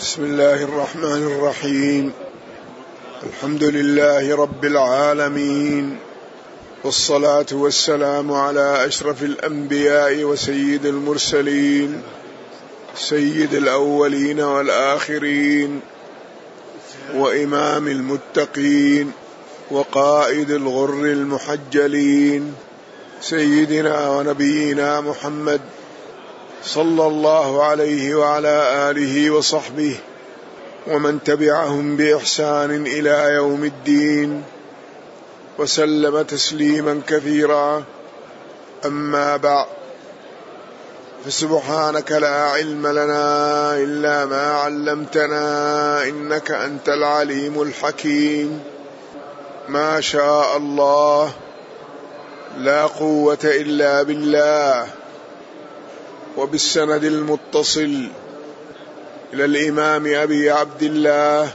بسم الله الرحمن الرحيم. الحمد لله رب العالمين، والصلاة والسلام على أشرف الأنبياء وسيد المرسلين، سيد الأولين والآخرين، وإمام المتقين، وقائد الغر المحجلين، سيدنا ونبينا محمد صلى الله عليه وعلى آله وصحبه ومن تبعهم بإحسان إلى يوم الدين، وسلم تسليما كثيرا. أما بعد، فسبحانك لا علم لنا إلا ما علمتنا إنك أنت العليم الحكيم. ما شاء الله، لا قوة إلا بالله. وبالسند المتصل إلى الإمام أبي عبد الله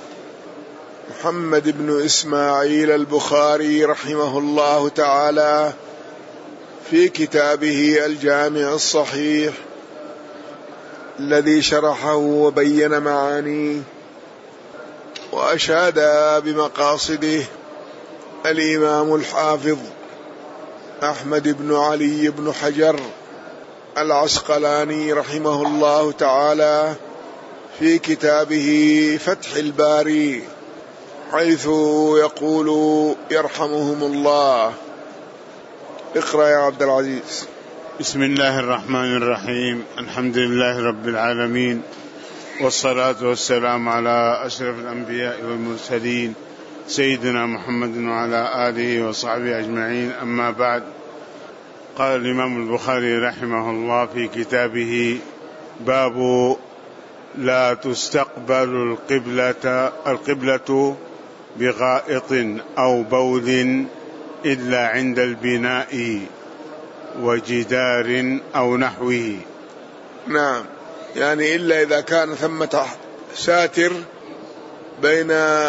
محمد بن إسماعيل البخاري رحمه الله تعالى في كتابه الجامع الصحيح الذي شرحه وبين معانيه وأشاد بمقاصده الإمام الحافظ أحمد بن علي بن حجر العسقلاني رحمه الله تعالى في كتابه فتح الباري، حيث يقول يرحمهم الله. اقرأ يا عبد العزيز. بسم الله الرحمن الرحيم. الحمد لله رب العالمين، والصلاة والسلام على أشرف الأنبياء والمرسلين سيدنا محمد وعلى آله وصحبه أجمعين. أما بعد، قال الإمام البخاري رحمه الله في كتابه: باب لا تستقبل القبلة بغائط أو بول إلا عند البناء وجدار أو نحوه. نعم، يعني إلا إذا كان ثمة ساتر بين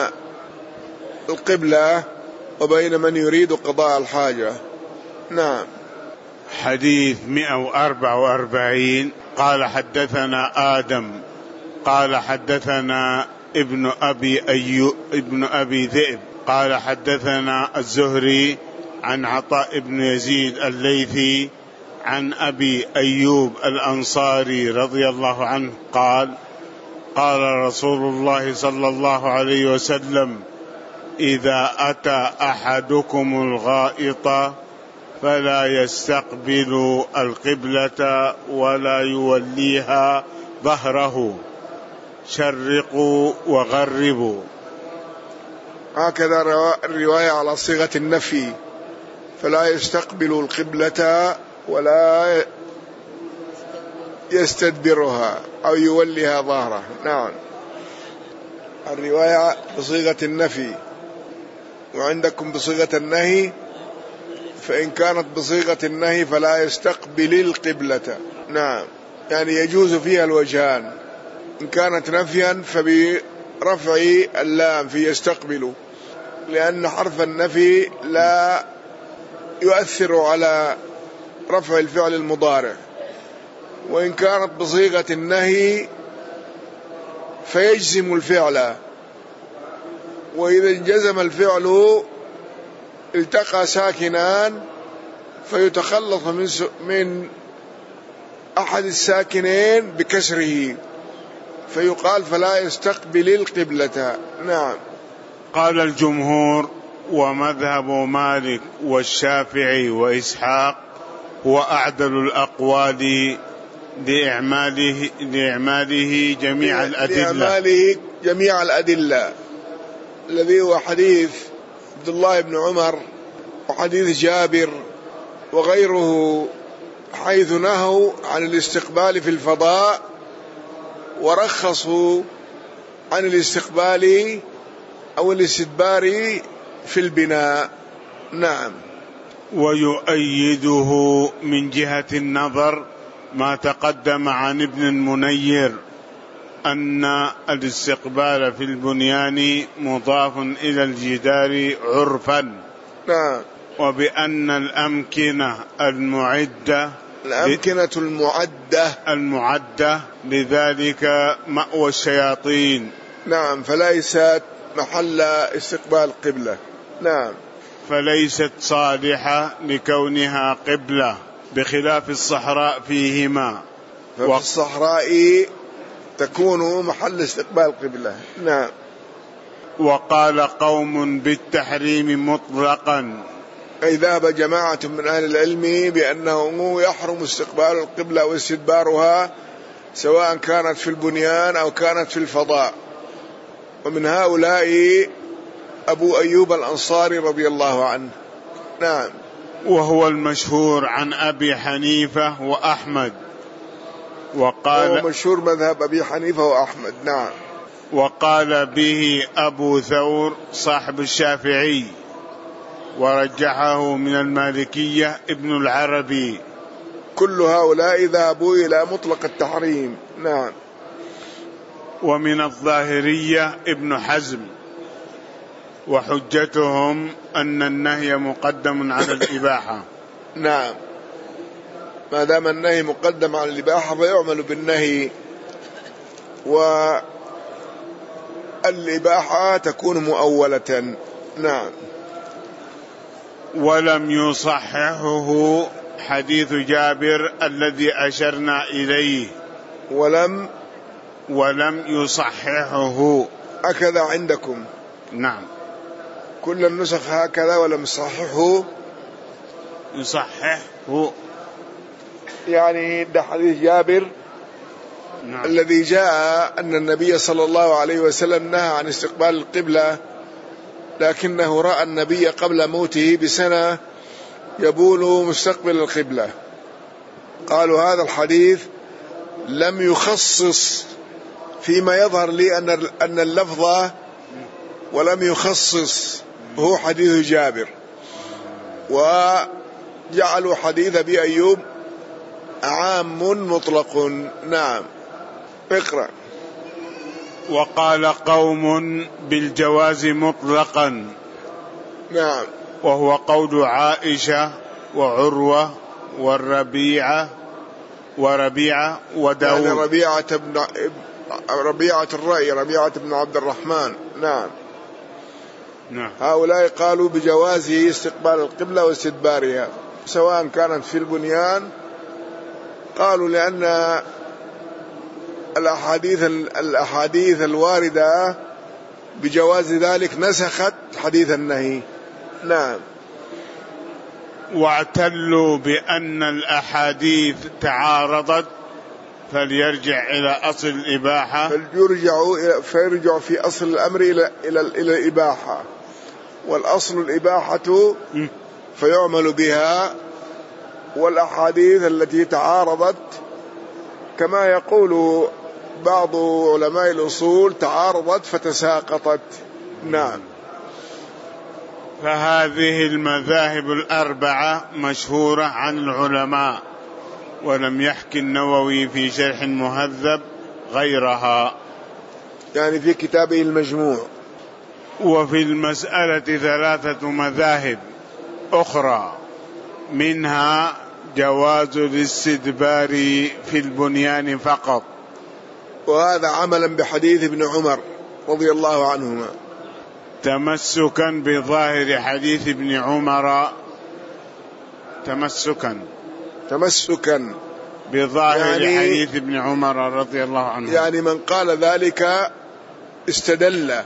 القبلة وبين من يريد قضاء الحاجة. نعم. حديث 144. قال حدثنا آدم قال حدثنا ابن أبي ذئب قال حدثنا الزهري عن عطاء بن يزيد الليثي عن أبي أيوب الأنصاري رضي الله عنه قال: قال رسول الله صلى الله عليه وسلم: إذا أتى أحدكم الغائط فلا يستقبل القبلة ولا يوليها ظهره، شرقوا وغربوا. هكذا الرواية على صيغة النفي، فلا يستقبل القبلة ولا يستدبرها أو يوليها ظهره. نعم، الرواية بصيغة النفي، وعندكم بصيغة النهي. فإن كانت بصيغة النهي فلا يستقبل القبلة. نعم، يعني يجوز فيها الوجهان. إن كانت نفيا فبرفع اللام في يستقبل، لأن حرف النفي لا يؤثر على رفع الفعل المضارع. وإن كانت بصيغة النهي فيجزم الفعل، وإذا انجزم الفعل التقى ساكنان فيتخلص من أحد الساكنين بكسره، فيقال فلا يستقبل القبلة. نعم. قال الجمهور ومذهب مالك والشافعي وإسحاق هو أعدل الأقوال لإعماله جميع الأدلة، الذي هو حديث عبد الله بن عمر وحديث جابر وغيره، حيث نهوا عن الاستقبال في الفضاء ورخصوا عن الاستقبال أو الاستدبار في البناء. نعم. ويؤيده من جهة النظر ما تقدم عن ابن المنير أن الاستقبال في البنيان مضاف إلى الجدار عرفا. نعم. وبأن الأمكنة المعدة الأمكنة المعدة لذلك مأوى الشياطين. نعم، فليست محل استقبال القبلة. نعم، فليست صالحة لكونها قبلة بخلاف الصحراء فيهما. ففي الصحراء تكون محل استقبال القبلة. نعم. وقال قوم بالتحريم مطلقا، أي ذهب جماعة من أهل العلم بأنه يحرم استقبال القبلة واستدبارها سواء كانت في البنيان أو كانت في الفضاء. ومن هؤلاء أبو أيوب الأنصاري رضي الله عنه. نعم. وهو المشهور عن أبي حنيفة وأحمد، وقال هو مشهور مذهب أبي حنيفة وأحمد. نعم. وقال به أبو ثور صاحب الشافعي، ورجحه من المالكية ابن العربي. كل هؤلاء ذهبوا إلى مطلق التحريم. نعم. ومن الظاهرية ابن حزم، وحجتهم أن النهي مقدم على الإباحة. نعم، ما دام النهي مقدم على الإباحة فيعمل بالنهي، والإباحة تكون مؤولة. نعم. ولم يصححه حديث جابر الذي أشرنا إليه. ولم يصححه هكذا عندكم؟ نعم، كل النسخ هكذا. ولم يصححه يعني ده حديث جابر. نعم. الذي جاء أن النبي صلى الله عليه وسلم نهى عن استقبال القبلة، لكنه رأى النبي قبل موته بسنة يبول مستقبل القبلة. قالوا هذا الحديث لم يخصص، فيما يظهر لي أن اللفظ ولم يخصص هو حديث جابر، وجعلوا حديث أبي أيوب عام مطلق. نعم. اقرأ. وقال قوم بالجواز مطلقا. نعم. وهو قول عائشة وعروة وربيعة وداود. يعني ربيعة الرأي، ربيعة بن عبد الرحمن. نعم. هؤلاء قالوا بجوازه استقبال القبلة واستدبارها سواء كانت في البنيان. قالوا لأن الأحاديث الواردة بجواز ذلك نسخت حديث النهي. نعم. واعتلوا بأن الأحاديث تعارضت فليرجع إلى أصل الإباحة، فيرجع في أصل الأمر إلى الإباحة، والأصل الإباحة فيعمل بها، والأحاديث التي تعارضت كما يقول بعض علماء الأصول تعارضت فتساقطت. نعم. فهذه المذاهب الأربعة مشهورة عن العلماء، ولم يحكي النووي في شرح المهذب غيرها، يعني في كتابه المجموع. وفي المسألة 3 مذاهب أخرى، منها جواز الاستدبار في البنيان فقط، وهذا عملا بحديث ابن عمر رضي الله عنهما، تمسكا بظاهر حديث ابن عمر، تمسكا بظاهر يعني حديث ابن عمر رضي الله عنه. يعني من قال ذلك استدل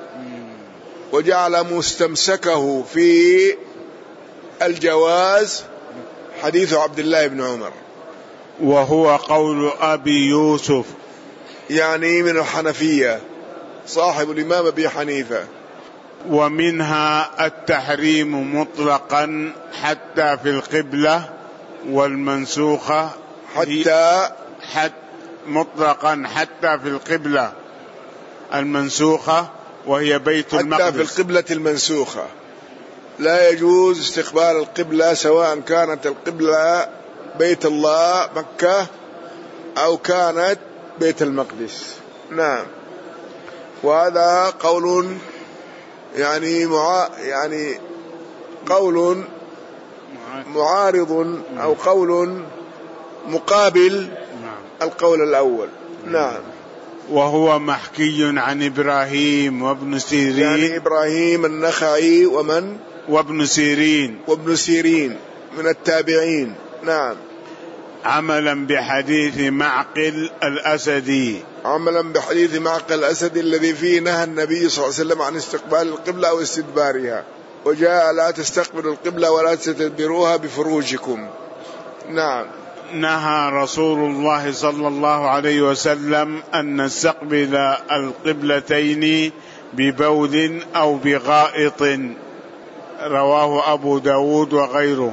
وجعل مستمسكه في الجواز حديث عبد الله بن عمر، وهو قول أبي يوسف، يعني من الحنفية صاحب الإمام أبي حنيفة. ومنها التحريم مطلقا حتى في القبلة، والمنسوخة مطلقا حتى في القبلة المنسوخة وهي بيت المقدس. حتى في القبلة المنسوخة لا يجوز استقبال القبلة، سواء كانت القبلة بيت الله مكة أو كانت بيت المقدس. نعم. وهذا قول يعني قول معارض أو قول مقابل القول الأول. نعم. وهو محكي عن إبراهيم وابن سيرين، يعني إبراهيم النخعي وابن سيرين من التابعين. نعم. عملا بحديث معقل الأسدي، الذي فيه نهى النبي صلى الله عليه وسلم عن استقبال القبلة أو استدبارها، وجاء لا تستقبلوا القبلة ولا تستدبروها بفروجكم. نعم. نهى رسول الله صلى الله عليه وسلم أن نستقبل القبلتين ببول أو بغائط، رواه أبو داود وغيره،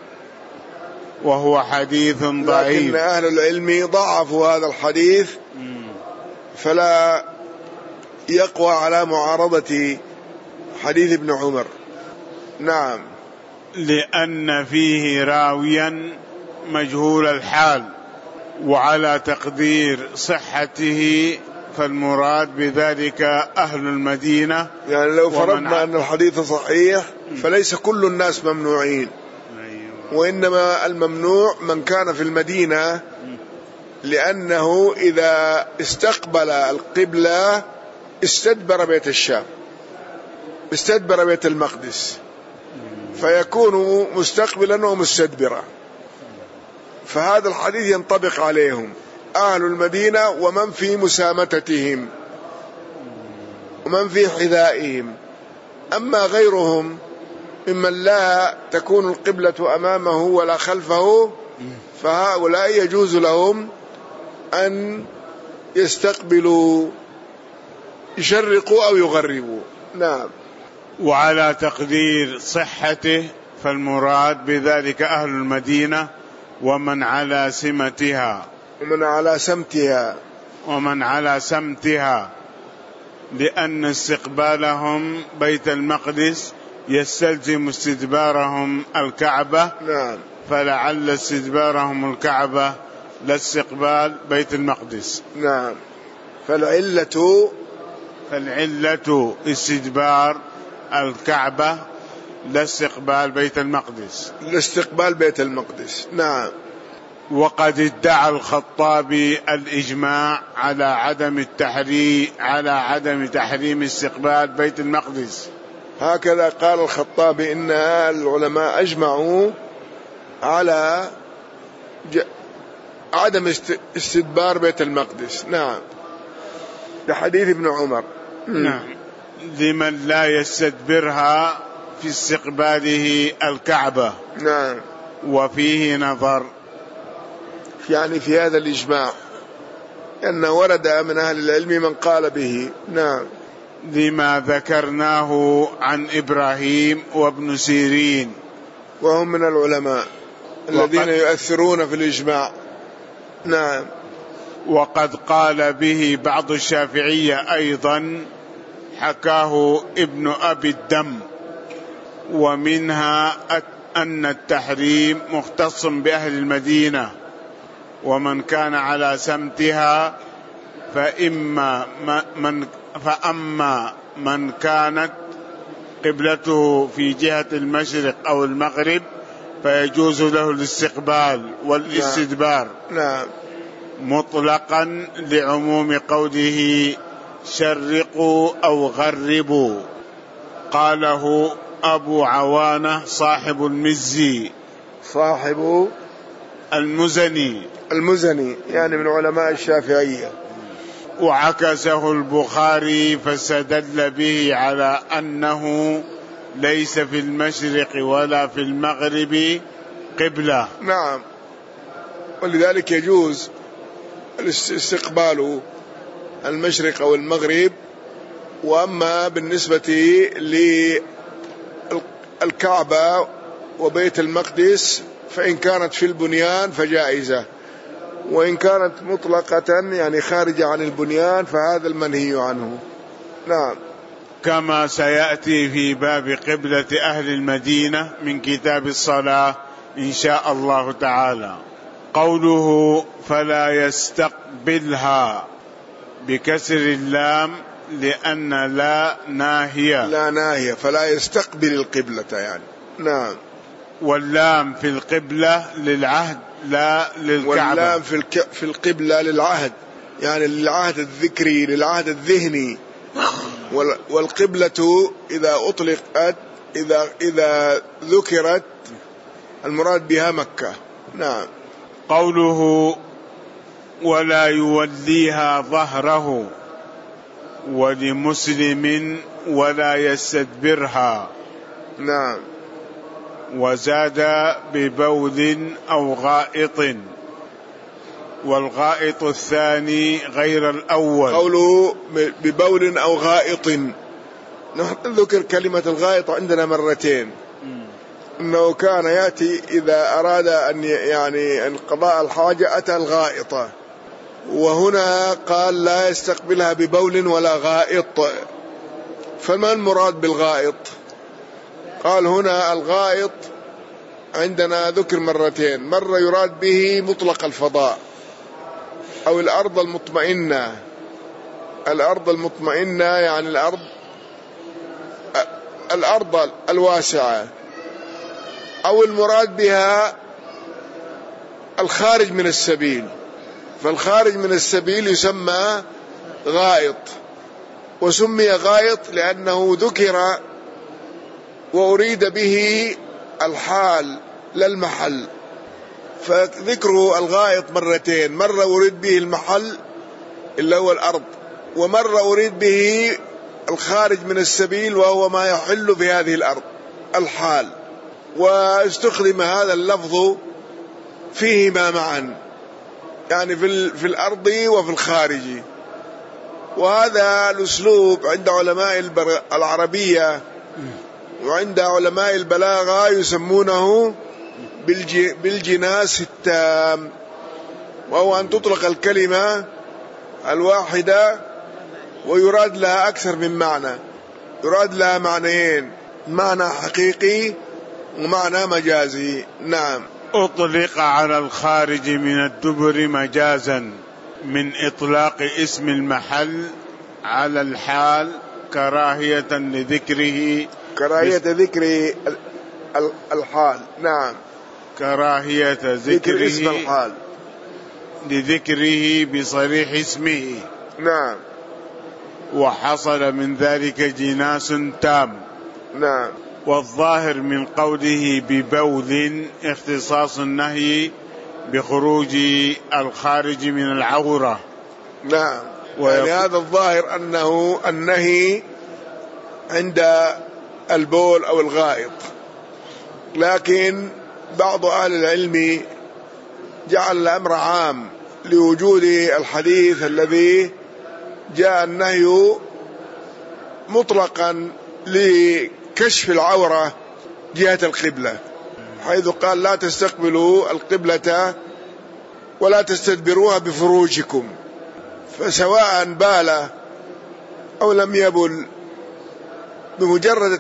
وهو حديث ضعيف. لكن أهل العلم ضعفوا هذا الحديث فلا يقوى على معارضة حديث ابن عمر. نعم. لأن فيه راويا مجهول الحال، وعلى تقدير صحته فالمراد بذلك أهل المدينة. يعني لو فرضنا أن الحديث صحيح فليس كل الناس ممنوعين، وإنما الممنوع من كان في المدينة، لأنه إذا استقبل القبلة استدبر بيت الشام، استدبر بيت المقدس، فيكون مستقبلا ومستدبرا. فهذا الحديث ينطبق عليهم أهل المدينة ومن في مسامتتهم ومن في حذائهم. أما غيرهم ممن لا تكون القبلة أمامه ولا خلفه فهؤلاء يجوز لهم أن يستقبلوا، يشرقوا أو يغربوا. نعم. وعلى تقدير صحته فالمراد بذلك أهل المدينة ومن على سمتها، ومن على سمتها، لأن استقبالهم بيت المقدس يستلزم استدبارهم الكعبة. نعم. فلعل استدبارهم الكعبة لاستقبال بيت المقدس. نعم. فالعلة استدبار الكعبة لاستقبال بيت المقدس. نعم. وقد ادعى الخطابي الإجماع على عدم تحريم استقبال بيت المقدس. هكذا قال الخطابي إن العلماء أجمعوا على عدم استدبار بيت المقدس. نعم. لحديث ابن عمر. نعم. لمن لا يستدبرها في استقباله الكعبة. نعم. وفيه نظر، يعني في هذا الإجماع أن ورد من أهل العلم من قال به. نعم. لما ذكرناه عن إبراهيم وابن سيرين، وهم من العلماء الذين يؤثرون في الإجماع. نعم. وقد قال به بعض الشافعية أيضا، حكاه ابن أبي الدم. ومنها أن التحريم مختص بأهل المدينة، ومن كان على سمتها فأما من كانت قبلته في جهة المشرق أو المغرب فيجوز له الاستقبال والاستدبار. نعم. مطلقا لعموم قوله شرقوا أو غربوا. قاله أبو عوانة صاحب المزي، صاحب المزني يعني من علماء الشافعية. وعكسه البخاري فاستدل به على أنه ليس في المشرق ولا في المغرب قبلة. نعم. ولذلك يجوز الاستقبال المشرق أو المغرب. وأما بالنسبة للكعبة وبيت المقدس فإن كانت في البنيان فجائزة، وإن كانت مطلقة يعني خارجة عن البنيان فهذا المنهي عنه. نعم. كما سيأتي في باب قبلة أهل المدينة من كتاب الصلاة إن شاء الله تعالى. قوله فلا يستقبلها بكسر اللام لأن لا ناهية فلا يستقبل القبلة يعني. نعم. واللام في القبلة للعهد لا للكعبة. واللام في القبلة للعهد، يعني للعهد الذكري، للعهد الذهني. والقبلة إذا أطلقت، إذا ذكرت المراد بها مكة. نعم. قوله ولا يوليها ظهره، ولمسلم ولا يستدبرها. نعم. وزاد ببول أو غائط، والغائط الثاني غير الأول. قوله ببول أو غائط، نحن ذكر كلمة الغائط عندنا مرتين، أنه كان يأتي إذا أراد أن يعني انقضاء الحاجة أتى الغائطة، وهنا قال لا يستقبلها ببول ولا غائط. فما المراد بالغائط؟ قال هنا الغائط عندنا ذكر مرتين، مرة يراد به مطلق الفضاء أو الأرض المطمئنة. الأرض المطمئنة يعني الأرض الواسعة، أو المراد بها الخارج من السبيل، فالخارج من السبيل يسمى غائط، وسمي غائط لأنه ذكر وأريد به الحال لا المحل، فذكره الغائط مرتين، مرة أريد به المحل اللي هو الأرض، ومرة أريد به الخارج من السبيل وهو ما يحل في هذه الأرض الحال. واستخدم هذا اللفظ فيهما معا، يعني في الأرض وفي الخارج. وهذا الأسلوب عند علماء العربية وعند علماء البلاغة يسمونه بالجناس التام، وهو أن تطلق الكلمة الواحدة ويراد لها أكثر من معنى، يراد لها معنيين، معنى حقيقي ومعنى مجازي. نعم. أطلق على الخارج من الدبر مجازا من إطلاق اسم المحل على الحال كراهية لذكره، كراهية ذكر الحال. نعم. كراهية ذكر اسم الحال لذكره بصريح اسمه. نعم. وحصل من ذلك جناس تام. نعم. والظاهر من قوله ببول اختصاص النهي بخروج الخارج من العورة. نعم. يعني هذا الظاهر أنه النهي عند البول أو الغائط، لكن بعض أهل العلم جعل الأمر عام لوجود الحديث الذي جاء النهي مطلقا لكشف العورة جهة القبلة، حيث قال لا تستقبلوا القبلة ولا تستدبروها بفروجكم. فسواء بال أو لم يبل، بمجرد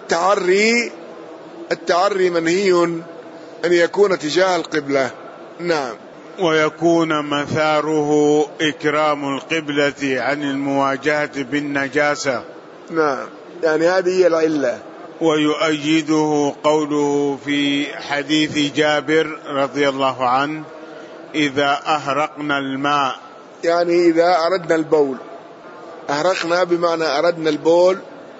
التعري منهي أن يكون تجاه القبلة. نعم. ويكون مثاره إكرام القبلة عن المواجهة بالنجاسة. نعم. يعني هذه هي العلة. ويؤيده قوله في حديث جابر رضي الله عنه إذا أهرقنا الماء، يعني إذا أردنا البول، أهرقنا بمعنى أردنا البول،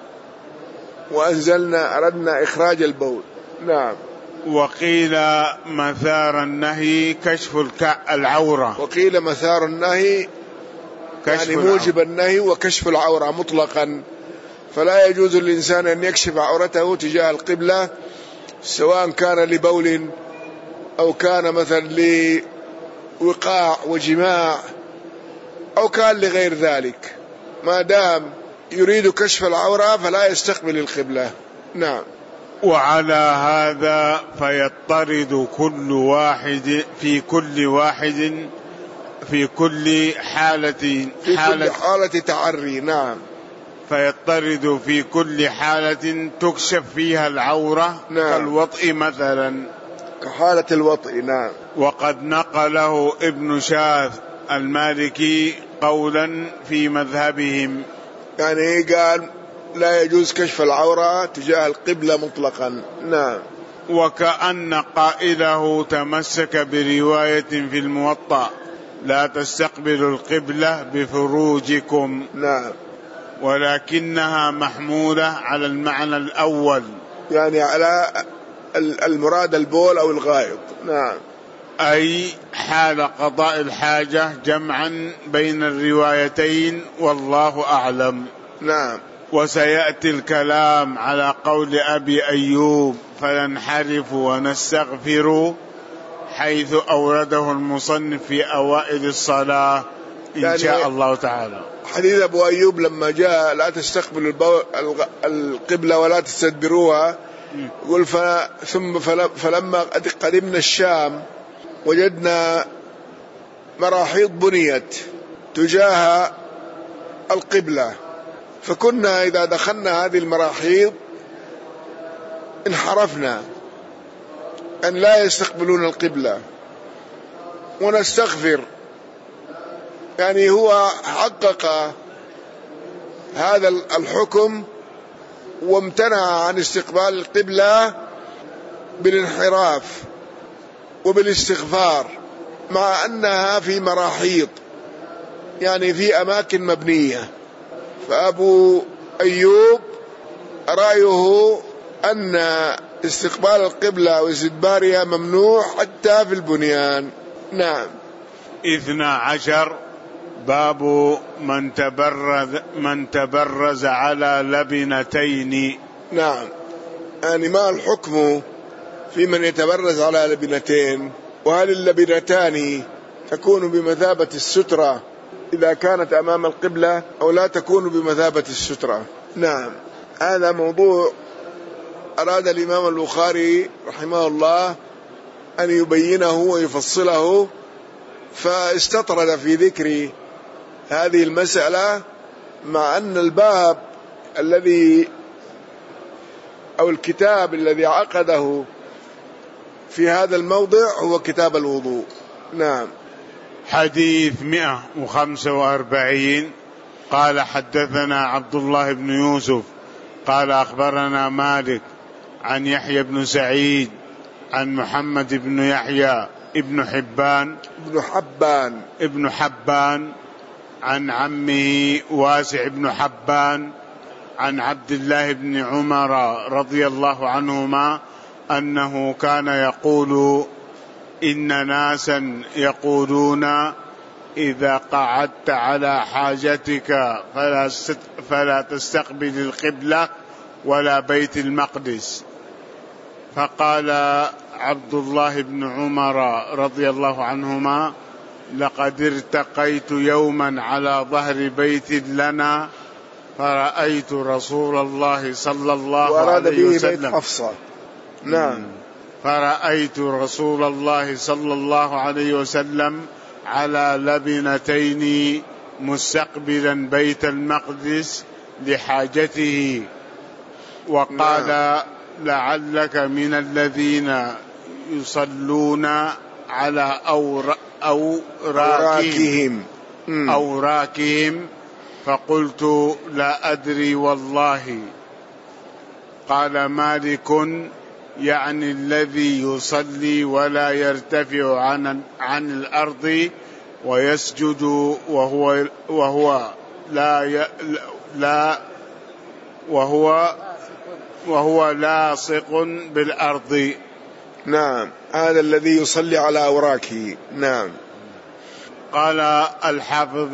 وأنزلنا أردنا إخراج البول. نعم. وقيل مثار النهي كشف العورة، وقيل مثار النهي يعني موجب النهي وكشف العورة مطلقا، فلا يجوز للإنسان أن يكشف عورته تجاه القبلة، سواء كان لبول أو كان مثلا لوقاع وجماع أو كان لغير ذلك، ما دام يريد كشف العورة فلا يستقبل القبلة. نعم. وعلى هذا فيضطرد كل واحد في كل حالة تعري. نعم. فيضطرد في كل حالة تكشف فيها العورة. نعم. كالوطء مثلا، كحالة الوطء. نعم. وقد نقله ابن شاذ المالكي قولا في مذهبهم، يعني قال لا يجوز كشف العورة تجاه القبلة مطلقا. نعم. وكأن قائله تمسك برواية في الموطأ لا تستقبلوا القبلة بفروجكم. نعم. ولكنها محمولة على المعنى الأول، يعني على المراد البول أو الغائط. نعم. أي حال قضاء الحاجة، جمعا بين الروايتين والله أعلم. نعم. وسيأتي الكلام على قول أبي أيوب فننحرف ونستغفر، حيث أورده المصنف في أوائل الصلاة إن شاء الله تعالى. حديث أبو أيوب لما جاء لا تستقبلوا القبلة ولا تستدبروها، يقول فلما قدمنا الشام وجدنا مراحيض بنيت تجاه القبلة، فكنا إذا دخلنا هذه المراحيض انحرفنا أن لا يستقبلون القبلة ونستغفر. يعني هو حقق هذا الحكم وامتنع عن استقبال القبلة بالانحراف وبالاستغفار، مع أنها في مراحيض يعني في أماكن مبنية. فأبو أيوب رأيه أن استقبال القبلة واستدبارها ممنوع حتى في البنيان. نعم. 12 باب من تبرز على لبنتين. نعم. يعني ما الحكم في من يتبرز على لبنتين؟ وهل اللبنتان تكون بمثابة السترة إذا كانت أمام القبلة أو لا تكون بمثابة السترة؟ نعم. هذا موضوع أراد الإمام البخاري رحمه الله أن يبينه ويفصله، فاستطرد في ذكر هذه المسألة، مع أن الباب الذي أو الكتاب الذي عقده في هذا الموضع هو كتاب الوضوء. نعم. حديث 145 قال حدثنا عبد الله بن يوسف قال أخبرنا مالك عن يحيى بن سعيد عن محمد بن يحيى ابن حبان عن عمه واسع بن حبان عن عبد الله بن عمر رضي الله عنهما أنه كان يقول إن ناسا يقولون إذا قعدت على حاجتك فلا تستقبل القبلة ولا بيت المقدس. فقال عبد الله بن عمر رضي الله عنهما لقد ارتقيت يوما على ظهر بيت لنا فرأيت رسول الله صلى الله عليه وسلم نعم. فرأيت رسول الله صلى الله عليه وسلم على لبنتين مستقبلا بيت المقدس لحاجته، وقال لعلك من الذين يصلون على أوراكهم. فقلت لا أدري والله. قال مالك يعني الذي يصلي ولا يرتفع عن الأرض ويسجد وهو لاصق بالأرض. نعم. هذا الذي يصلي على أوراكه. نعم. قال الحافظ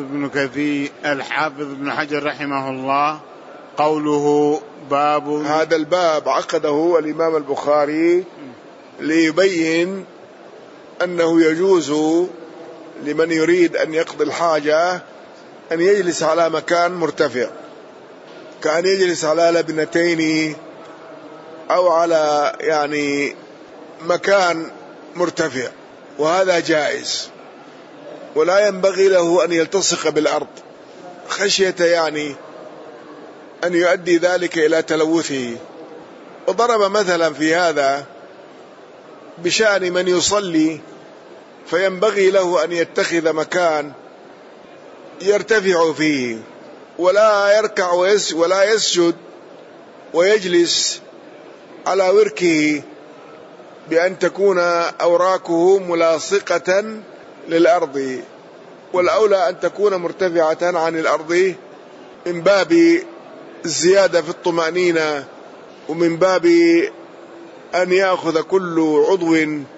بن حجر رحمه الله قوله باب. هذا الباب عقده الإمام البخاري ليبين أنه يجوز لمن يريد أن يقضي الحاجة أن يجلس على مكان مرتفع، كأن يجلس على لبنتين أو على يعني مكان مرتفع، وهذا جائز، ولا ينبغي له أن يلتصق بالأرض خشية يعني أن يؤدي ذلك إلى تلوثه. وضرب مثلا في هذا بشأن من يصلي فينبغي له أن يتخذ مكان يرتفع فيه ولا يركع ولا يسجد ويجلس على وركه بأن تكون أوراكه ملاصقة للأرض، والأولى أن تكون مرتفعة عن الأرض من باب الزيادة في الطمأنينة، ومن باب أن يأخذ كل عضو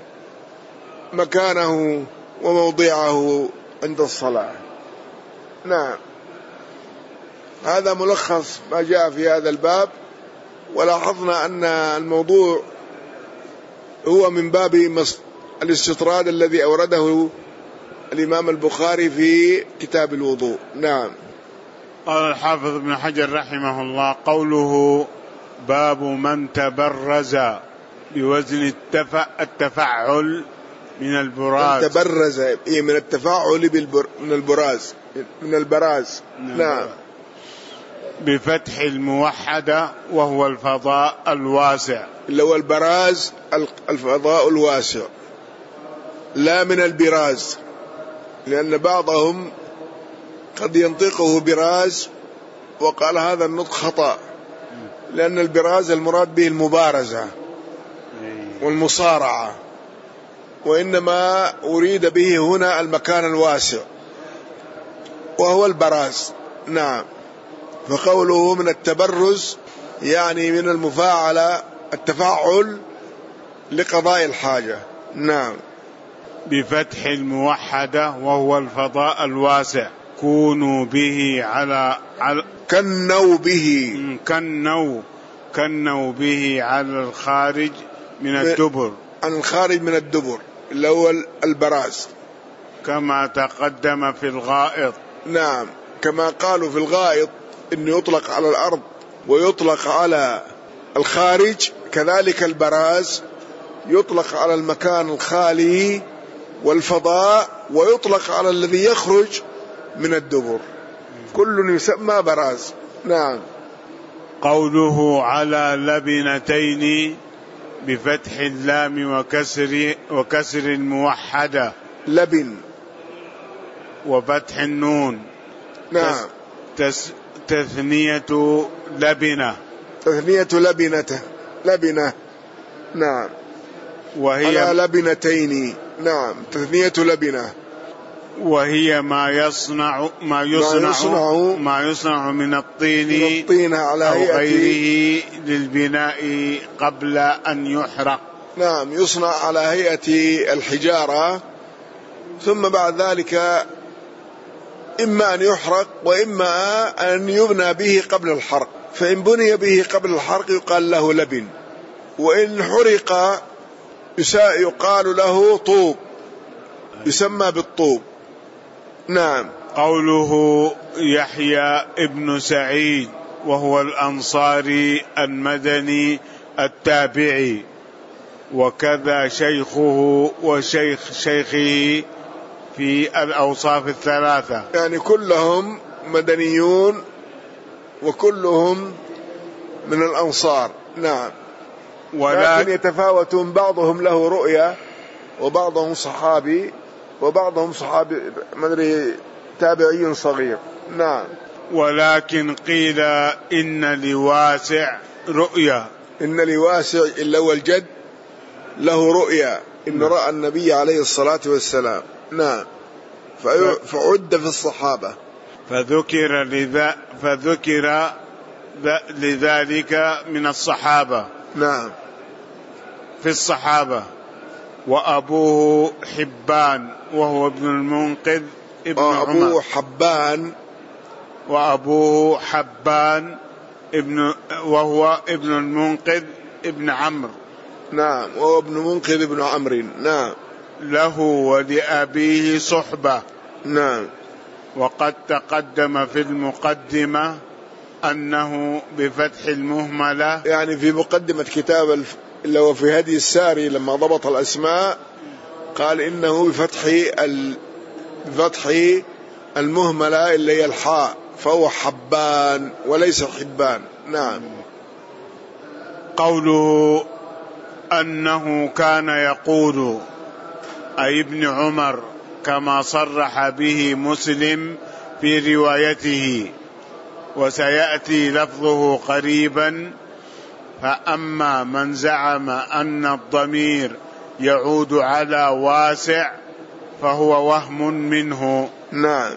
مكانه وموضعه عند الصلاة. نعم، هذا ملخص ما جاء في هذا الباب. ولاحظنا أن الموضوع هو من باب الاستطراد الذي أورده الإمام البخاري في كتاب الوضوء. نعم. قال الحافظ ابن حجر رحمه الله: قوله باب من تبرز بوزن التفعل من البراز. تبرز من التفاعل من البراز. نعم. بفتح الموحدة وهو الفضاء الواسع، اللي هو البراز الفضاء الواسع، لا من البراز، لأن بعضهم قد ينطقه براز وقال هذا النطق خطأ، لأن البراز المراد به المبارزة والمصارعة، وإنما أريد به هنا المكان الواسع وهو البراز. نعم. فقوله من التبرز يعني من المفاعلة، التفاعل لقضاء الحاجة. نعم. بفتح الموحدة وهو الفضاء الواسع، كونوا به على كنوا به على الخارج من الدبر، عن الخارج من الدبر اللي هو البراز، كما تقدم في الغائط. نعم، كما قالوا في الغائط إنه يطلق على الأرض ويطلق على الخارج، كذلك البراز يطلق على المكان الخالي والفضاء، ويطلق على الذي يخرج من الدبر، كل يسمى براز. نعم. قوله على لبنتين بفتح اللام وكسر الموحدة، لبن، وفتح النون. نعم. تثنية لبنة، لبنة. نعم. وهي على لبنتين. نعم، تثنية لبنة، وهي ما يصنع من الطين على أو غيره للبناء قبل أن يحرق. نعم، يصنع على هيئة الحجارة، ثم بعد ذلك إما أن يحرق وإما أن يبنى به قبل الحرق، فإن بني به قبل الحرق يقال له لبن، وإن حرق يقال له طوب، يسمى بالطوب. نعم. قوله يحيى ابن سعيد وهو الأنصاري المدني التابعي، وكذا شيخه وشيخ شيخه في الأوصاف الثلاثة، يعني كلهم مدنيون وكلهم من الأنصار. نعم. ولكن يتفاوتون، بعضهم له رؤية وبعضهم صحابي وبعضهم صحابي مدري تابعي صغير. نعم. ولكن قيل إن لواسع رؤيا، إن لواسع اللي هو الجد له رؤيا، إن رأى النبي عليه الصلاة والسلام. نعم. فعد في الصحابة، فذكر لذلك من الصحابة. نعم. في الصحابة. وأبوه حبان وهو ابن المنقذ ابن عمر. وأبوه حبان وهو ابن المنقذ ابن عمرو. نعم، وهو ابن منقذ ابن عمرو. نعم. له ولأبيه صحبة. نعم. وقد تقدم في المقدمة أنه بفتح المهملة، يعني في مقدمة كتاب اللي هو في هدي الساري لما ضبط الأسماء قال إنه بفتح المهملة اللي هي الحاء، فهو حبان وليس حبان. نعم. قوله أنه كان يقول أي ابن عمر كما صرح به مسلم في روايته، وسيأتي لفظه قريبا فأما من زعم أن الضمير يعود على واسع فهو وهم منه. نعم.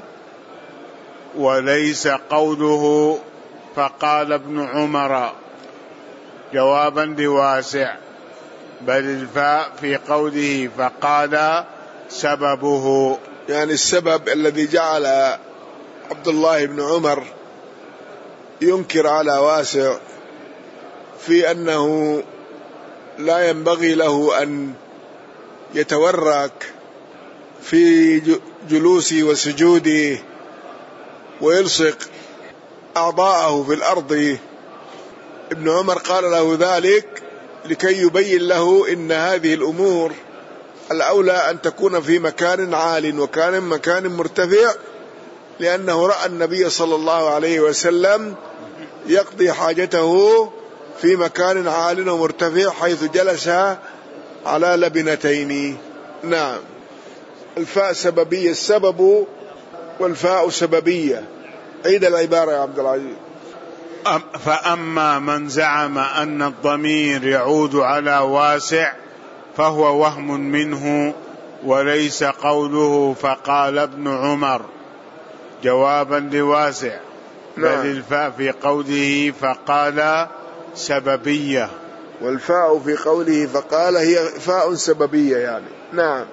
وليس قوله فقال ابن عمر جوابا لواسع، بل الفاء في قوله فقال سببه، يعني السبب الذي جعل عبد الله بن عمر ينكر على واسع في أنه لا ينبغي له أن يتورك في جلوسه وسجوده ويلصق أعضاءه في الأرض. ابن عمر قال له ذلك لكي يبين له إن هذه الأمور الأولى أن تكون في مكان عال وكان مكان مرتفع، لأنه رأى النبي صلى الله عليه وسلم يقضي حاجته في مكان عال ومرتفع حيث جلس على لبنتين. نعم. الفاء سببية، السبب والفاء سببية. عيد العبارة يا عبد العزيز. فأما من زعم أن الضمير يعود على واسع فهو وهم منه، وليس قوله فقال ابن عمر جوابا لواسع، بل الفاء في قوله فقال سببية، والفاء في قوله فقال هي فاء سببية يعني. نعم.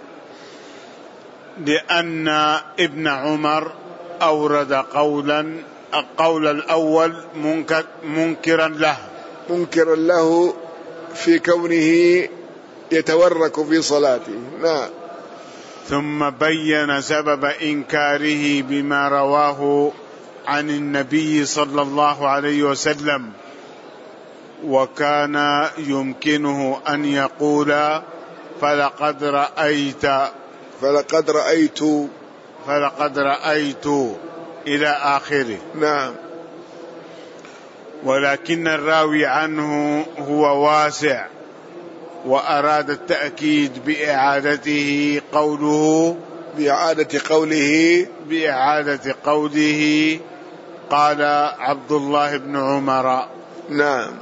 لأن ابن عمر أورد القول الأول منكرا له في كونه يتورك في صلاته. نعم. ثم بين سبب إنكاره بما رواه عن النبي صلى الله عليه وسلم، وكان يمكنه أن يقول فلقد رأيت إلى آخره. نعم. ولكن الراوي عنه هو واسع، وأراد التأكيد بإعادة قوله قال عبد الله بن عمر. نعم.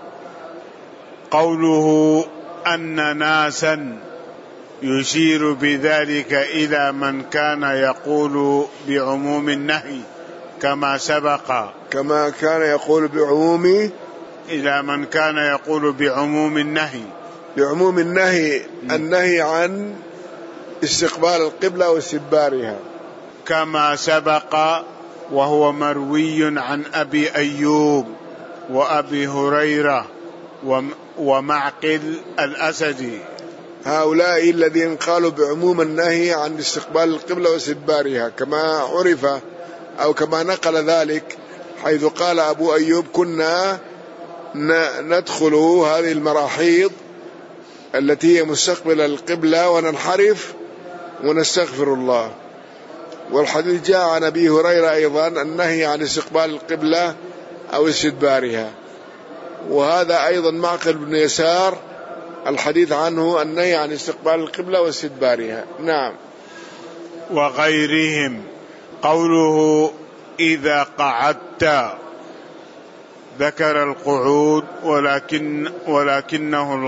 قوله أن ناسا يشير بذلك إلى من كان يقول بعموم النهي كما سبق، كما كان يقول بعموم، إلى من كان يقول بعموم النهي النهي عن استقبال القبلة واستدبارها كما سبق، وهو مروي عن أبي أيوب وأبي هريرة ومعقل الأسدي. هؤلاء الذين قالوا بعموم النهي عن استقبال القبلة واستدبارها كما عرف أو كما نقل ذلك، حيث قال أبو أيوب كنا ندخل هذه المراحيض التي هي مستقبل القبلة وننحرف ونستغفر الله. والحديث جاء عن أبي هريرة أيضا النهي عن استقبال القبلة أو استدبارها، وهذا أيضا معقل بن يسار الحديث عنه النهي عن استقبال القبلة واستدبارها. نعم. وغيرهم قوله إذا قعدت ذكر القعود ولكنه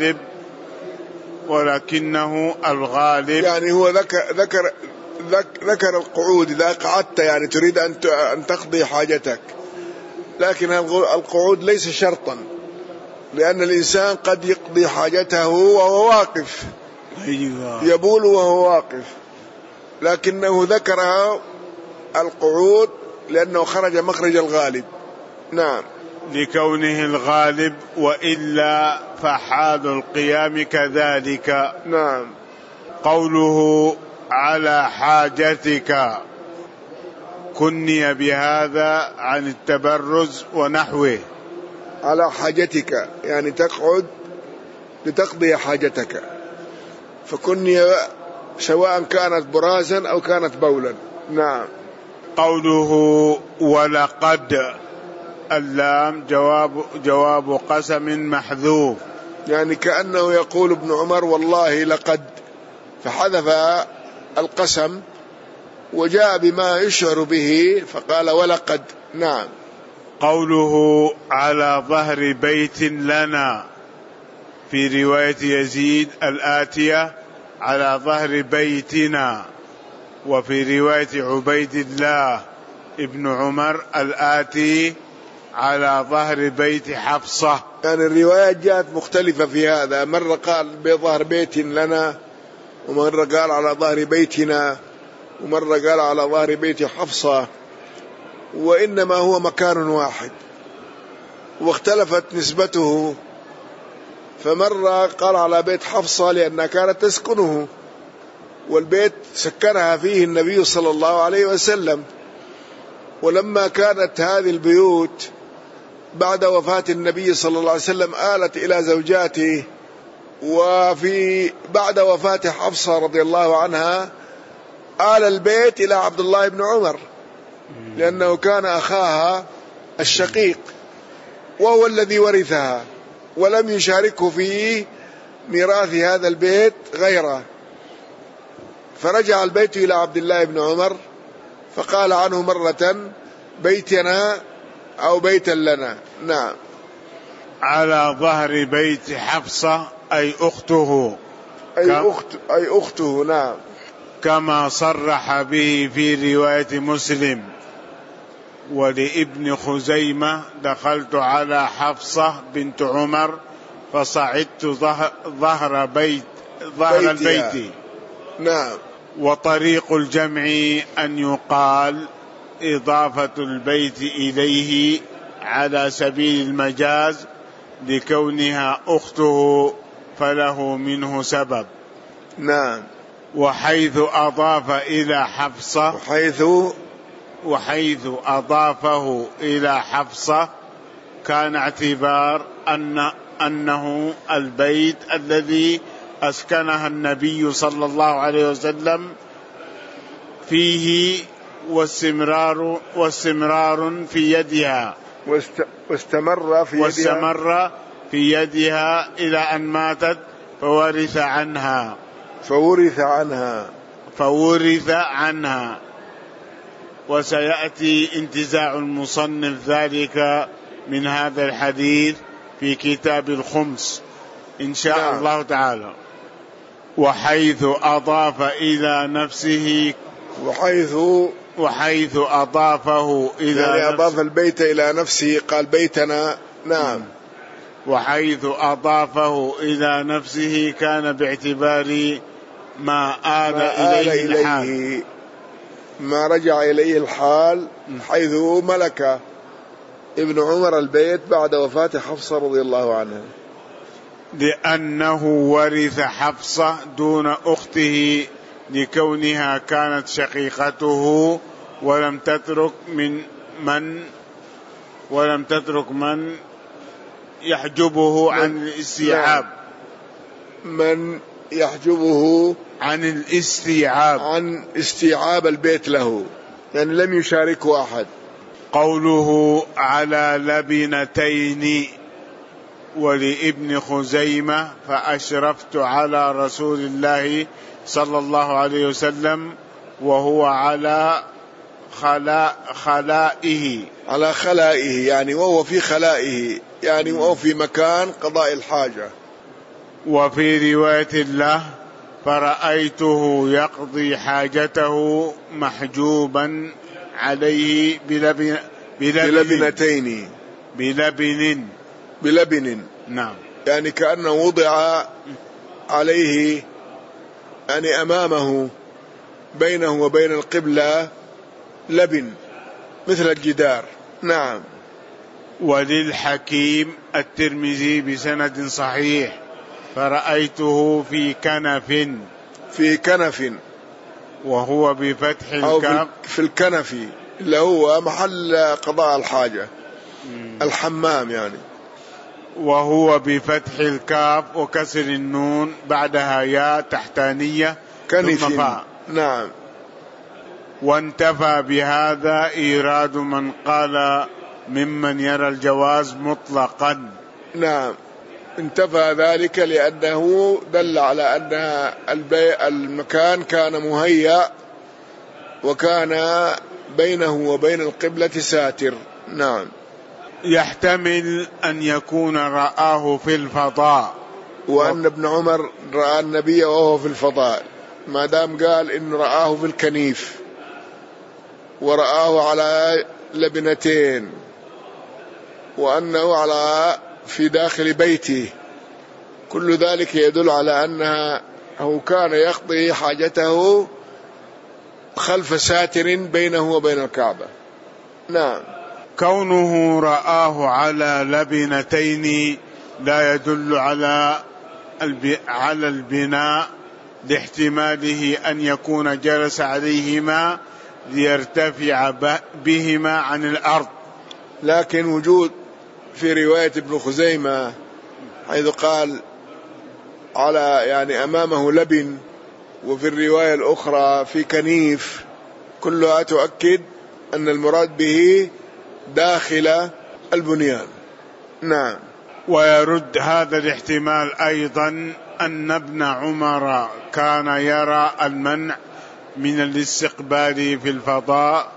الغالب يعني هو ذكر القعود إذا قعدت، يعني تريد أن تقضي حاجتك، لكن القعود ليس شرطا، لأن الإنسان قد يقضي حاجته وهو واقف، يبول وهو واقف، لكنه ذكر القعود لأنه خرج مخرج الغالب. نعم. لكونه الغالب، وإلا فحال القيام كذلك. نعم. قوله على حاجتك كني بهذا عن التبرز ونحوه. على حاجتك يعني تقعد لتقضي حاجتك، فكني سواء كانت برازا أو كانت بولا. نعم. قوله ولقد اللام جواب قسم محذوف، يعني كأنه يقول ابن عمر والله لقد، فحذف القسم وجاء بما يشعر به فقال ولقد. نعم. قوله على ظهر بيت لنا في رواية يزيد الآتية على ظهر بيتنا، وفي رواية عبيد الله ابن عمر الآتي على ظهر بيت حفصة. يعني الروايات جاءت مختلفة في هذا، مرة قال بظهر بيت لنا، ومرة قال على ظهر بيتنا، ومرة قال على ظهر بيت حفصة، وإنما هو مكان واحد واختلفت نسبته، فمرة قال على بيت حفصة لأنها كانت تسكنه، والبيت سكنها فيه النبي صلى الله عليه وسلم، ولما كانت هذه البيوت بعد وفاة النبي صلى الله عليه وسلم آلت إلى زوجاته، وفي بعد وفاة حفصة رضي الله عنها آل البيت إلى عبد الله بن عمر، لأنه كان أخاها الشقيق وهو الذي ورثها، ولم يشاركه في ميراث هذا البيت غيره، فرجع البيت إلى عبد الله بن عمر فقال عنه مرة بيتنا أو بيتا لنا. نعم. على ظهر بيت حفصة أي أخته، أي أخته. نعم. كما صرح به في رواية مسلم. ولابن خزيمة دخلت على حفصة بنت عمر فصعدت ظهر البيت. نعم. وطريق الجمع أن يقال إضافة البيت إليه على سبيل المجاز لكونها أخته فله منه سبب. نعم. وحيث أضاف إلى حفصة وحيث أضافه إلى حفصة كان اعتبار أنه البيت الذي أسكنها النبي صلى الله عليه وسلم فيه، واستمرار في يدها، واستمر في يدها إلى أن ماتت فورث عنها. وسيأتي انتزاع المصنف ذلك من هذا الحديث في كتاب الخمس إن شاء الله تعالى. وحيث أضاف إلى نفسه وحيث أضافه إلى يعني أضاف البيت إلى نفسه قال بيتنا. نعم. وحيث أضافه إلى نفسه كان باعتبار ما آل إليه الحال، ما رجع إليه الحال، حيث ملك ابن عمر البيت بعد وفاة حفصة رضي الله عنها، لأنه ورث حفصة دون أخته لكونها كانت شقيقته، ولم تترك من يحجبه عن الاستيعاب، عن استيعاب البيت له، يعني لم يشاركه أحد. قوله على لبنتين. ولابن خزيمة فأشرفت على رسول الله صلى الله عليه وسلم وهو على خلائه يعني وهو في خلائه، يعني وهو في مكان قضاء الحاجة. وفي رواية له فرأيته يقضي حاجته محجوبا عليه بلبن. نعم. يعني كأنه وضع عليه، يعني أمامه بينه وبين القبلة لبن مثل الجدار. نعم. وللحكيم الترمذي بسند صحيح فرأيته في كنف وهو بفتح الكاف، في الكنف اللي هو محل قضاء الحاجة، الحمام يعني، وهو بفتح الكاف وكسر النون بعدها ياء تحتانية ثم فاء. نعم. وانتفى بهذا إيراد من قال ممن يرى الجواز مطلقا. نعم. انتفى ذلك لأنه دل على أن المكان كان مهيأ وكان بينه وبين القبلة ساتر. نعم. يحتمل أن يكون رآه في الفضاء، وأن ابن عمر رأى النبي وهو في الفضاء، ما دام قال إنه رآه في الكنيف ورآه على لبنتين وأنه في داخل بيته، كل ذلك يدل على أنه كان يقضي حاجته خلف ساتر بينه وبين الكعبة. نعم. كونه رآه على لبنتين لا يدل على البناء، لاحتماله أن يكون جلس عليهما ليرتفع بهما عن الأرض. لكن وجود في رواية ابن خزيمة حيث قال أمامه لبن، وفي الرواية الأخرى في كنيف، كلها تؤكد أن المراد به داخل البنيان. نعم. ويرد هذا الاحتمال أيضا أن ابن عمر كان يرى المنع من الاستقبال في الفضاء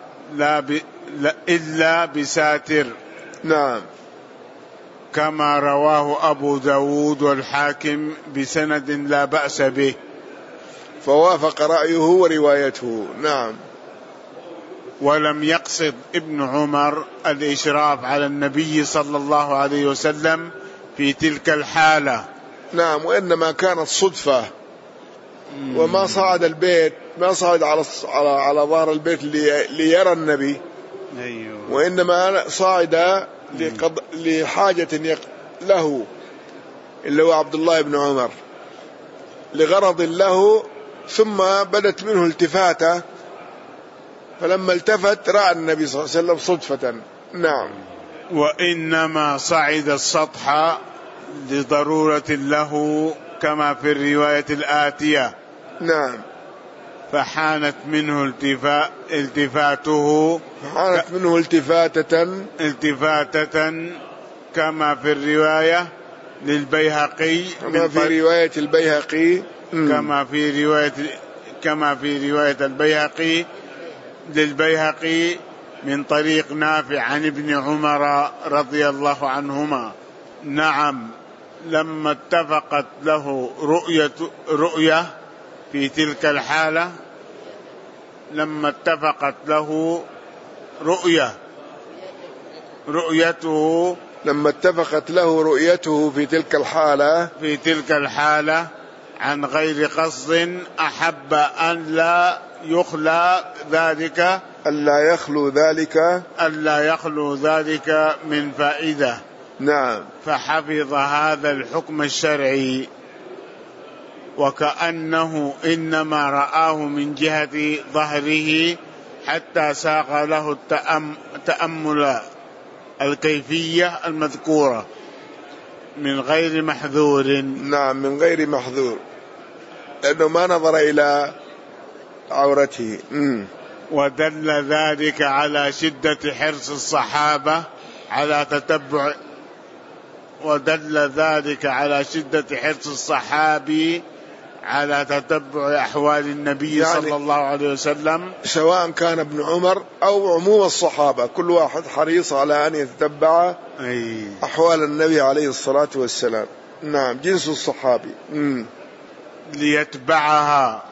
إلا بساتر. نعم. كما رواه أبو داود والحاكم بسند لا بأس به، فوافق رأيه وروايته. نعم. ولم يقصد ابن عمر الإشراف على النبي صلى الله عليه وسلم في تلك الحالة. نعم. وإنما كانت صدفة، وما صعد البيت، ما صعد على ظهر البيت ليرى النبي. أيوه. وإنما صعد لحاجة له اللي هو عبد الله بن عمر، لغرض له، ثم بدت منه التفاتة، فلما التفت رأى النبي صلى الله عليه وسلم صدفة. نعم. وإنما صعد السطح لضرورة له كما في الرواية الآتية. نعم. فحانت منه التفاته التفاتة كما في الرواية للبيهقي، كما في رواية البيهقي، كما في رواية البيهقي للبيهقي من طريق نافع عن ابن عمر رضي الله عنهما. نعم. لما اتفقت له رؤية في تلك الحالة، لما اتفقت له رؤيته في تلك الحالة عن غير قصد، أحب أن لا يخلو ذلك من فائدة. نعم. فحفظ هذا الحكم الشرعي، وكأنه إنما رآه من جهة ظهره حتى ساق له التأمل الكيفية المذكورة من غير محذور. نعم، من غير محذور، لأنه ما نظر إلى عورته. ودل ذلك على شدة حرص الصحابة على تتبع أحوال النبي صلى الله عليه وسلم، سواء كان ابن عمر أو عموم الصحابة، كل واحد حريص على أن يتتبع أحوال النبي عليه الصلاة والسلام. نعم، جنس الصحابي. ليتبعها.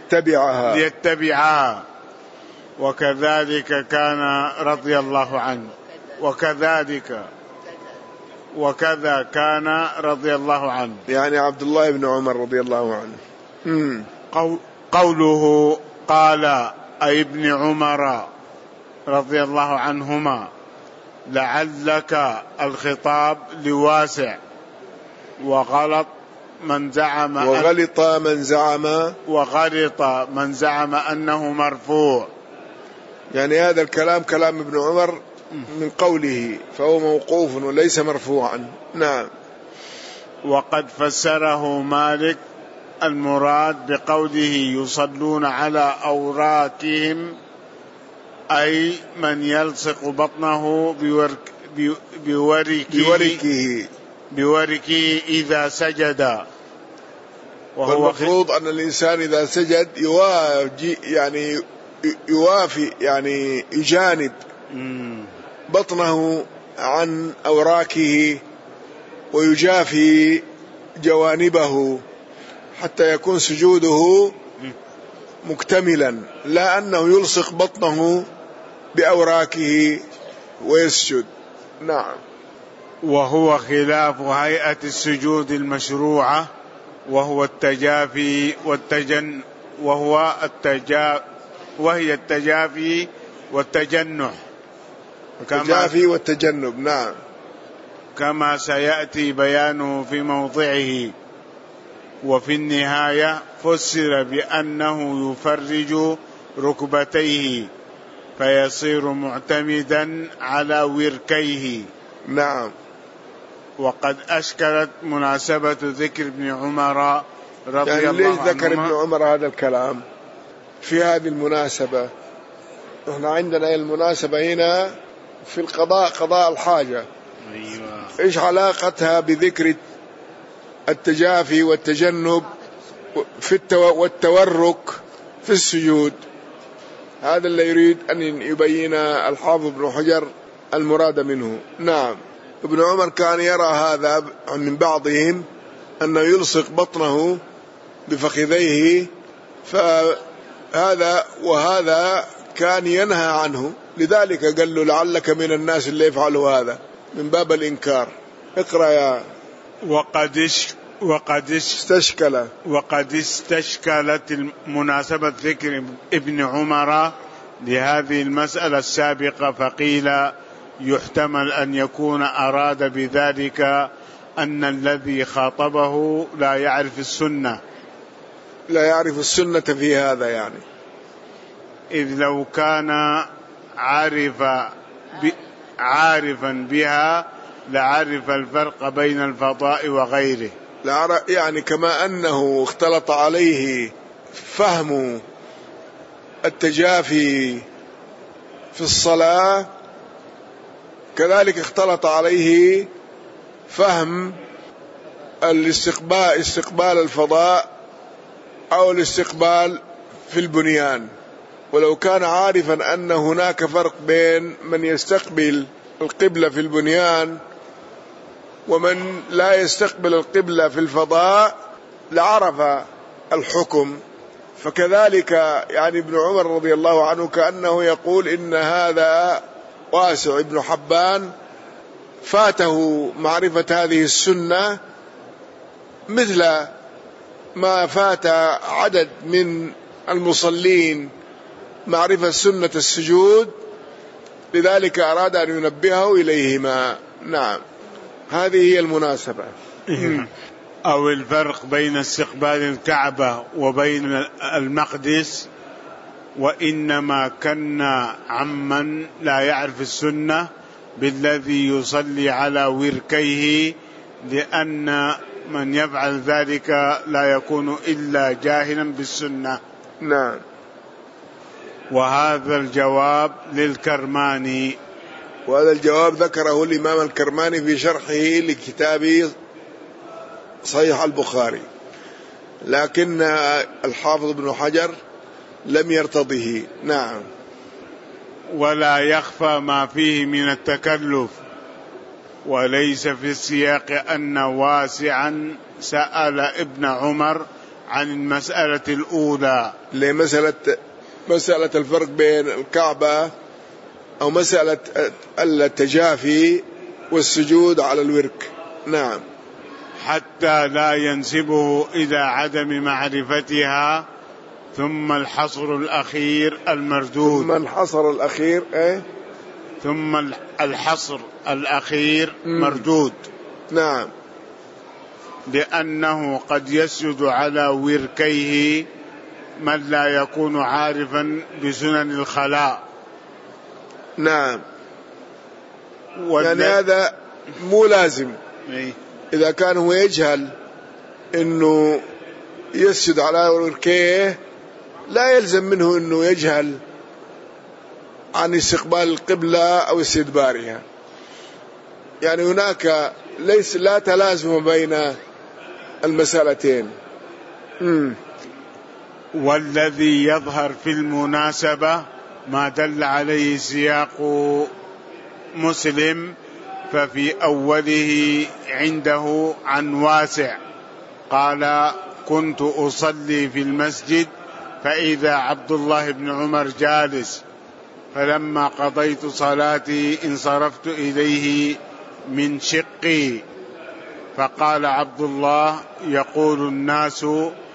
وكذلك كان رضي الله عنه، وكذا كان رضي الله عنه، يعني عبد الله بن عمر رضي الله عنه. قوله قال أي ابن عمر رضي الله عنهما، لعلك الخطاب لواسع، وغلط من زعم أنه مرفوع. يعني هذا الكلام كلام ابن عمر من قوله، فهو موقوف وليس مرفوعا. نعم. وقد فسره مالك المراد بقوله يصلون على أوراكهم، أي من يلصق بطنه بوركه إذا سجد. والمفروض أن الإنسان إذا سجد يوافي، يعني يجانب بطنه عن أوراكه ويجافي جوانبه حتى يكون سجوده مكتملا، لا أنه يلصق بطنه بأوراكه ويسجد. نعم. وهو خلاف هيئة السجود المشروعة، وهو التجافي وهي التجافي والتجنح. التجافي والتجنب. نعم. كما سيأتي بيانه في موضعه. وفي النهاية فسر بأنه يفرج ركبتيه فيصير معتمدا على وركيه. نعم. وقد أشكلت مناسبة ذكر ابن عمر رضي يعني الله عنهما. ليش ذكر ابن عمر هذا الكلام في هذه المناسبة؟ احنا عندنا المناسبة هنا في القضاء، قضاء الحاجة. أيوة. ايش علاقتها بذكر التجافي والتجنب والتورك في السجود؟ هذا اللي يريد أن يبين الحافظ ابن حجر المراد منه. نعم. ابن عمر كان يرى هذا من بعضهم أنه يلصق بطنه بفخذيه، وهذا كان ينهى عنه، لذلك قال له لعلك من الناس اللي يفعلوا هذا من باب الإنكار. اقرأ يا. وقد استشكلت مناسبة ذكر ابن عمر لهذه المسألة السابقة، فقيل يحتمل أن يكون أراد بذلك أن الذي خاطبه لا يعرف السنة في هذا، يعني إذ لو كان عارفا بها لعرف الفرق بين الفضاء وغيره. يعني كما أنه اختلط عليه فهم التجافي في الصلاة، كذلك اختلط عليه فهم استقبال الفضاء أو الاستقبال في البنيان. ولو كان عارفا أن هناك فرق بين من يستقبل القبلة في البنيان ومن لا يستقبل القبلة في الفضاء لعرف الحكم. فكذلك يعني ابن عمر رضي الله عنه كأنه يقول إن هذا واسع ابن حبان فاته معرفة هذه السنة مثل ما فات عدد من المصلين معرفة سنة السجود، لذلك أراد أن ينبهه إليهما. نعم. هذه هي المناسبة. أو الفرق بين استقبال الكعبة وبين المقدس. وإنما كنا عمن لا يعرف السنة بالذي يصلي على وركيه، لأن من يفعل ذلك لا يكون إلا جاهلا بالسنة. نعم. وهذا الجواب للكرماني، وهذا الجواب ذكره الإمام الكرماني في شرحه لكتاب صحيح البخاري، لكن الحافظ ابن حجر لم يرتضه. نعم. ولا يخفى ما فيه من التكلف، وليس في السياق أن واسعا سأل ابن عمر عن المسألة الأولى، مسألة الفرق بين الكعبة أو مسألة التجافي والسجود على الورك. نعم. حتى لا ينسبه إلى عدم معرفتها. ثم الحصر الأخير المردود. ثم الحصر الأخير مردود. نعم. لأنه قد يسجد على وركيه من لا يكون عارفا بسنن الخلاء. نعم. يعني هذا مو لازم. إذا كان هو يجهل أنه يسجد على وركيه لا يلزم منه أنه يجهل عن استقبال القبلة أو استدبارها. يعني هناك لا تلازم بين المسألتين. والذي يظهر في المناسبة ما دل عليه سياق مسلم ففي أوله عنده عن واسع قال: كنت أصلي في المسجد فإذا عبد الله بن عمر جالس، فلما قضيت صلاتي انصرفت إليه من شقي، فقال عبد الله: يقول الناس،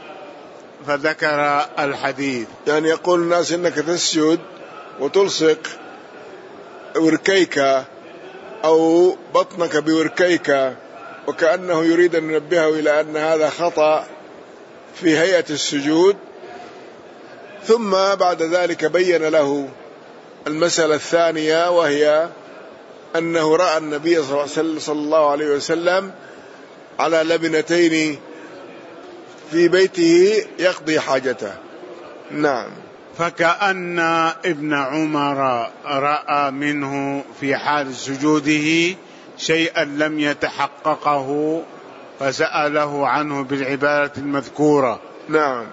فذكر الحديث. يعني يقول الناس إنك تسجد وتلصق وركيك أو بطنك بوركيك، وكأنه يريد أن ينبهه إلى أن هذا خطأ في هيئة السجود. ثم بعد ذلك بين له المسألة الثانية، وهي أنه رأى النبي صلى الله عليه وسلم على لبنتين في بيته يقضي حاجته. نعم. فكأن ابن عمر رأى منه في حال سجوده شيئا لم يتحققه، فسأله عنه بالعبارة المذكورة. نعم.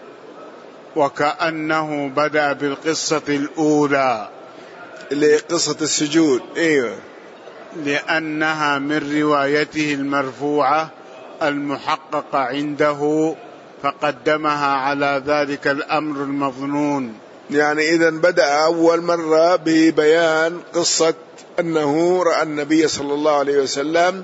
وكأنه بدأ بالقصة الأولى اللي قصة السجود. أيوة. لأنها من روايته المرفوعة المحققة عنده، فقدمها على ذلك الأمر المظنون. يعني إذن بدأ أول مرة ببيان قصة أنه رأى النبي صلى الله عليه وسلم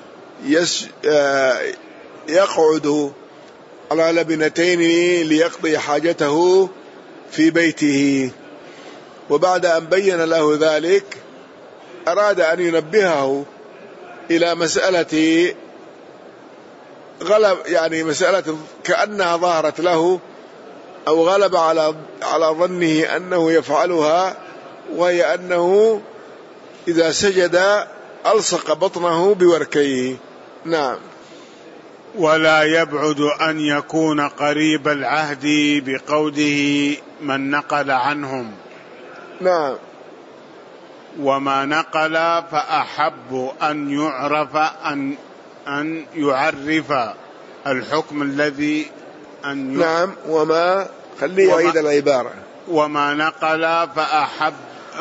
يقعد على لبنتين ليقضي حاجته في بيته، وبعد أن بين له ذلك أراد أن ينبهه إلى مسألة غلب، يعني مسألة كأنها ظهرت له أو غلب على ظنه أنه يفعلها، وهي أنه إذا سجد ألصق بطنه بوركيه. نعم. ولا يبعد أن يكون قريب العهد بقوله من نقل عنهم. نعم. وما نقل فأحب أن يعرف أن يعرف الحكم الذي نعم. وما خليه يعيد العبارة. وما نقل فأحب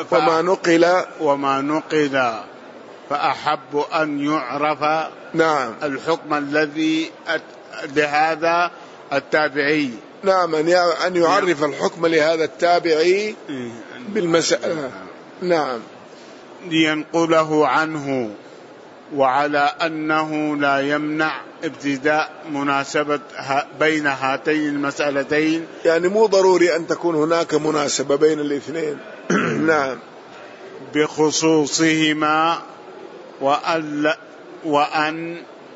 وما نقل فأحب أن يعرف. نعم. الحكم الذي لهذا التابعي. نعم. أن يعرف الحكم لهذا التابعي بالمسألة. نعم. لينقله عنه، وعلى أنه لا يمنع ابتداء مناسبة بين هاتين المسألتين، يعني مو ضروري أن تكون هناك مناسبة بين الاثنين. نعم. بخصوصهما، وأن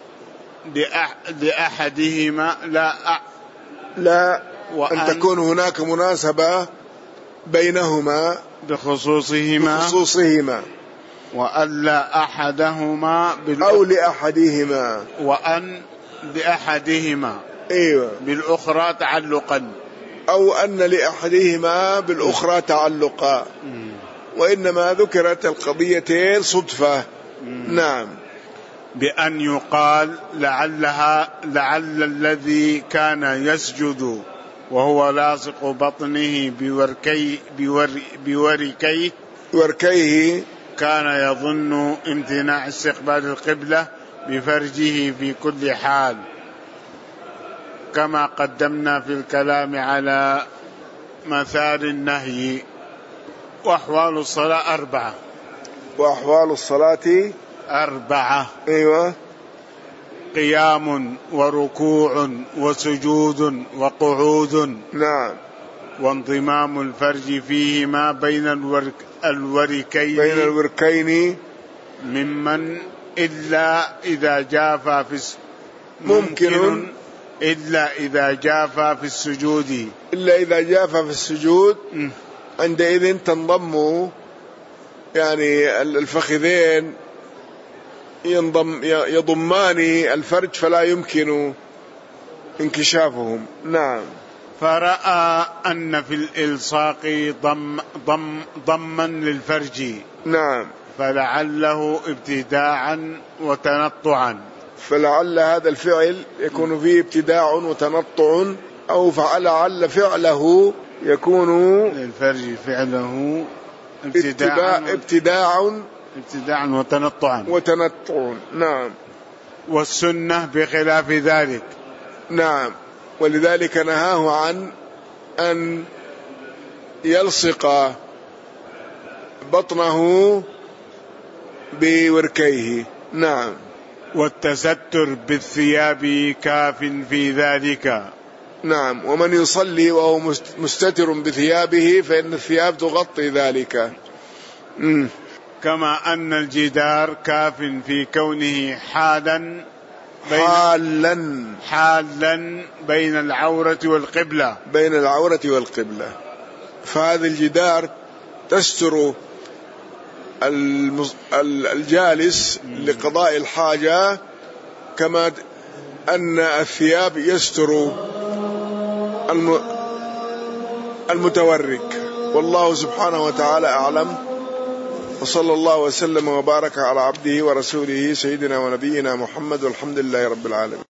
لأحدهما لا أن تكون هناك مناسبة بينهما بخصوصهما، وألا أحدهما أو لأحدهما، وأن لأحدهما أيوة بالأخرى تعلقا، أو أن لأحدهما بالأخرى تعلقا، وإنما ذكرت القضيتين صدفة. نعم. بأن يقال لعل الذي كان يسجد وهو لاصق بطنه بوركيه كان يظن امتناع استقبال القبلة بفرجه في كل حال، كما قدمنا في الكلام على مثال النهي. وأحوال الصلاة 4. وأحوال الصلاة 4. أيوة. قيام وركوع وسجود وقعود. نعم. وانضمام الفرج فيهما بين الوركين ممن إلا إذا جافا في ممكن إلا إذا جافا في السجود. إلا إذا جافا في السجود عندئذ تنضم يعني الفخذين يضمان الفرج فلا يمكن انكشافهم. نعم. فرأى أن في الإلصاق ضما للفرج. نعم. فلعله ابتداعا وتنطعا. فلعل هذا الفعل يكون فيه ابتداع وتنطع، أو فلعل فعله يكون للفرج فعله ابتداع ابتداعا وتنطعا. نعم. والسنة بخلاف ذلك. نعم. ولذلك نهاه عن أن يلصق بطنه بوركيه. نعم. والتستر بالثياب كاف في ذلك. نعم. ومن يصلي وهو مستتر بثيابه فإن الثياب تغطي ذلك. كما أن الجدار كاف في كونه حالا بين العورة والقبلة. فهذا الجدار تستر الجالس لقضاء الحاجة كما أن الثياب يستر المتورك. والله سبحانه وتعالى أعلم، وصلى الله وسلم وبارك على عبده ورسوله سيدنا ونبينا محمد، والحمد لله رب العالمين.